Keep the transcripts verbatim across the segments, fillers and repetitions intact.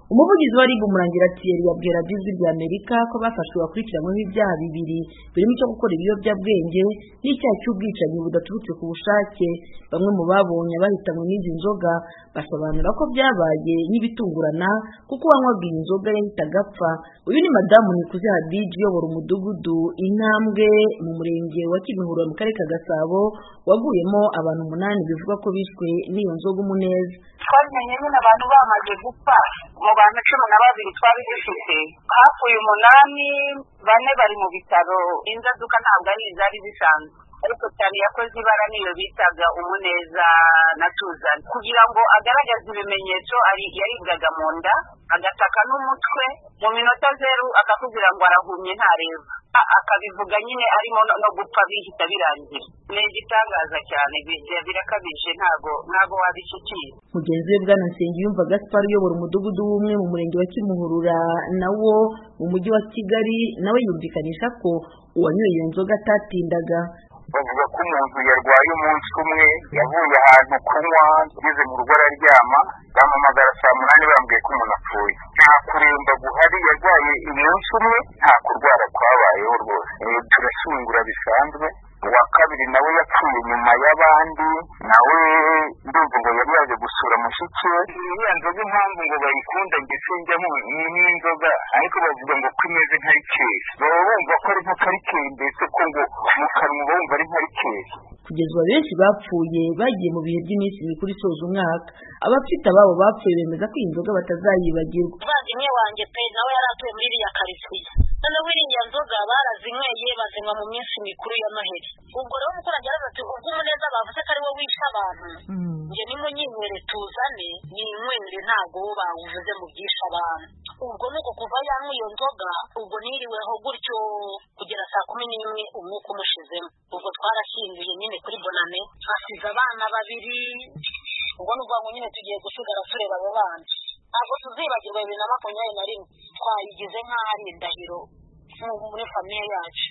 Umuvugizi wa R I B Murangira Thierry yabwira Ijwi ry'Amerika ko bafashwe bakurikiranyweho ibyaha bibiri birimo icyo gukora ibiyobyabwenge n'icyaha cy'ubwicanyi budaturutse ku bushake. Bamwe mu babonye bahitanywe n'izi nzoga basobanura ko byabaye n'ibitungurana kuko uwanywaga iyi nzoga yahitaga apfa. Uyu ni Madamu Nikuze Hadija uyobora umudugudu Intambwe mu murenge wa Kimihurura mu karere ka Gasabo waguyemo abantu umunani bivugwa ko bishwe n'iyo nzoga umuneza. Twamenye nyine abantu bamaze gupfa mu bantu cumi na babiri twari dufite, hapfuye umunani, bane bari mu bitaro. Inzaduka ntabwo ari izari zisanzwe, ariko cyane yakoze ibara niyo bitaga umuneza na tuzana, kugira ngo agaragaze ibimenyetso. Ari yaribwaga mu nda, agataka n'umutwe, mu minota zeru akakubwira ngo arahumye ntareba, akabivuga nyine arimo no gupfa bihita birangira. Ni igitangaza cyane, birakabije, ntago ntago wabishyikira. Mugenzi we Bwana Nsengiyumva Gaspar uyobora umudugudu w'umwe mu murenge wa Kimihurura nawo mu mujyi wa Kigali nawe yumvikanisha ko uwanyoye iyo nzoga atatindaga. Bavuga ko umuntu yarwaye umunsi umwe, yavuye ahantu kunywa, ageze mu rugo araryama, bamuhamagara saa munani bambwiye ko umuntu apfuye. Nta kuremba guhari, yarwaye umunsi umwe, nta kurwara kwabayeho rwose. Turashyingura bisanzwe. Uwa kabiri nawe yapfuye nyuma y'abandi, nawe ndumva ngo yari yaje gusura mushiki we. Iriya nzoga impamvu ngo bayikunda ndetse njyamo ni inzoga, ariko bavuga ngo ko imeze nka rikeri. Baba bumva ko ari nka rikeri, mbese ko ngo mu kanwa bumva ari nka rikeri. Kugeza ubu benshi bapfuye bagiye mu bihe by'iminsi mikuru isoza umwaka. Abafite ababo bapfuye bemeza ko iyi nzoga batazayibagirwa. Umuvandimwe wanjye pe nawe yari atuye muri iriya karitsiye, noneho iriya nzoga barazinyweye bazinywa mu minsi mikuru ya Noheli. Ubwo rero umuturage araza ati ubwo umuneza bavuze ko ari wo wishe abantu, njye nimunyinywere tuzane ninywere, ntago wo bawuvuze mu byishe abantu. Ubwo nuko kuva yanywa iyo nzoga, ubwo niriweho gutyo kugera saa kumi n'imwe umwuka umushizemo. Ubwo twarashyinguye nyine kuri bonane, hasize abana babiri. Ubwo nuvuga ngo nyine tugiye gusigara tureba abo bana. Ntabwo tuzibagirwa bibiri na makumyabiri na rimwe twayigize nk'aho ari indahiro muri famiye yacu.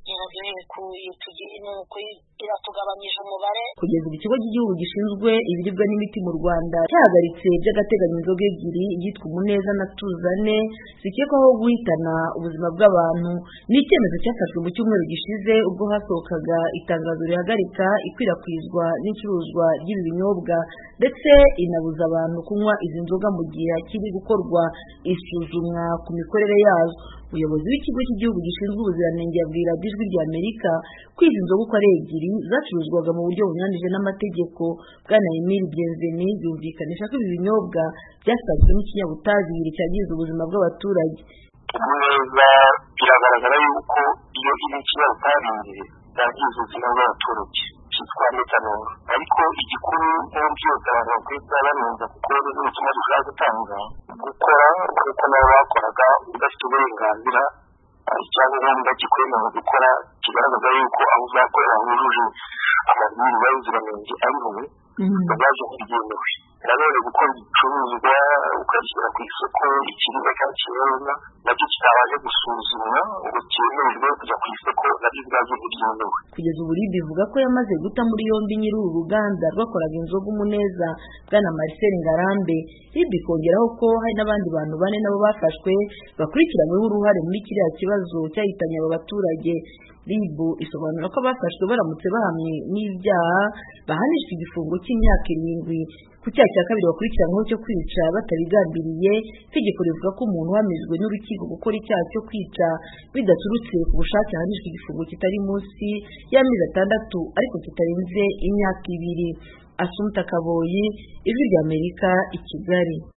Iratugabanyije umubare. Kugeza ubu ikigo cy'igihugu gishinzwe ibiribwa n'imiti mu Rwanda cyahagaritse by'agateganyo inzoga ebyiri yitwa umuneza na tuzane zikekwaho guhitana ubuzima bw'abantu. Ni icyemezo cyafashwe mu cyumweru gishize ubwo hasohokaga itangazo rihagarika ikwirakwizwa n'icuruzwa ry'ibi binyobwa ndetse inabuza abantu kunywa izi nzoga mu gihe hakiri gukorwa isuzumwa ku mikorere yazo. Umuyobozi w'ikigo cy'igihugu gishinzwe ubuziranenge yabwira Ijwi ry'Amerika ko izi nzoga uko ari ebyiri zacuruzwaga mu buryo bunyuranyije n'amategeko. Bwana Emile Bienvenu yumvikanisha ko ibi binyobwa byasanzwemo ikinyabutabire cyangiza ubuzima bw'abaturage. Umuneza biragaragara yuko iyo iri ikinyabutabire byangiza ubuzima bw'abaturage, cyitwa metanol. Ariko igikuru nk'uko byose abantu bakwiye kuba banenza, kuko ni ubutumwa dushaka gutanga, gukora kuko nabo bakoraga udafite uburenganzira icyangombwa kikwemerera gukora kigaragaza yuko aho uzakorera hujuje amabwiriza y'ubuziranenge ariho bazaje kubyemewe. Nanone gukora ibicuruzwa ukabishyira ku isoko, ikiribwa cyangwa ikinyobwa nabyo kitabasha gusuzumwa ngo cyemererwe kujya ku isoko, nabyo bwaje ntibyemewe. Kugeza ubu R I B ivuga ko yamaze guta muri yombi nyiri uru ruganda rwakoraga inzoga umuneza Bwana Marcel Ngarambe. R I B ikongeraho ko hari n'abandi bantu bane nabo bafashwe bakurikiranyweho uruhare muri kiriya kibazo cyahitanye aba baturage. R I B isobanura ko abafashwe baramutse bahamwe n'ibyaha bahanishwa igifungo cy'imyaka irindwi. Ku cyaha cya kabiri bakurikiranyweho cyo kwica batabigambiriye, itegeko rivuga ko umuntu uhamijwe n'urukiko gukora icyaha cyo kwica bidaturutse ku bushake ahanishwa igifungo kitari munsi y'amezi atandatu ariko kitarenze imyaka ibiri. Assumpta Kaboyi, Ijwi ry'Amerika, i Kigali.